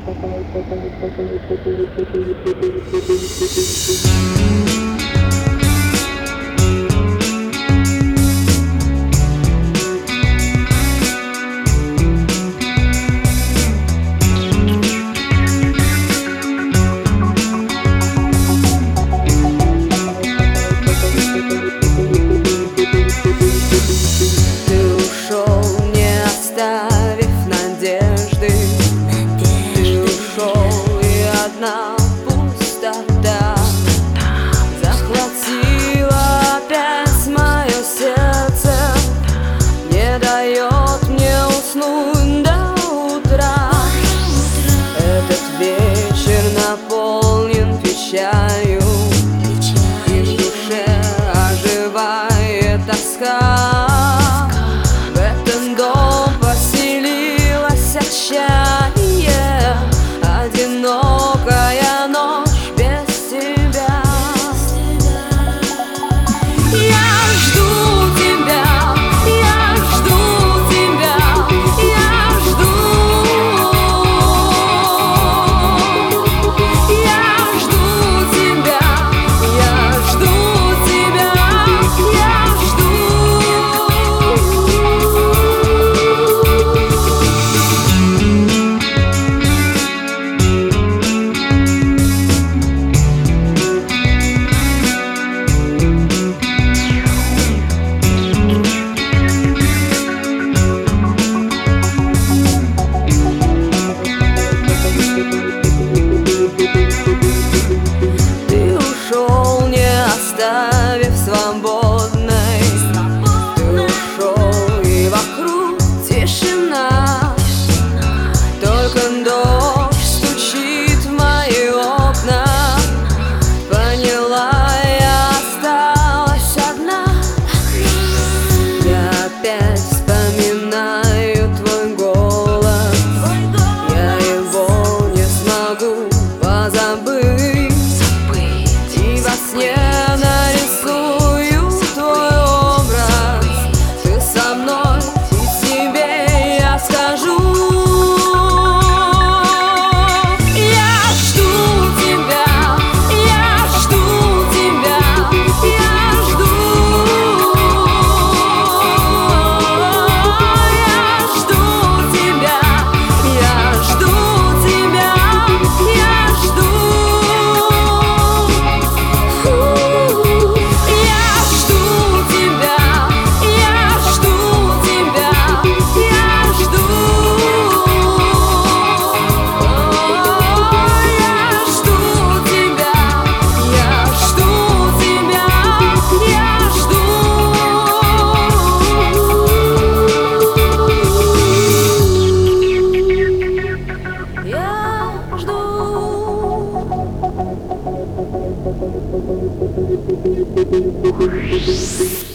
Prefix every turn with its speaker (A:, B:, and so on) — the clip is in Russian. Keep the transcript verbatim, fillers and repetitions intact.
A: Пустота захватила опять мое сердце, не дает мне уснуть до утра. Этот вечер наполнен печалью, и в душе оживает тоска. В этот дом поселилось отчаяние, одинокая ночь без тебя. Я жду тебя, я жду тебя, я жду. Я жду тебя, я жду тебя, я жду. Оставив свободной, ты ушел, и вокруг тишина. Только дождь стучит в мои окна. Поняла, я осталась одна. Я опять вспоминаю твой голос, я его не смогу позабыть. И во сне
B: Thank you.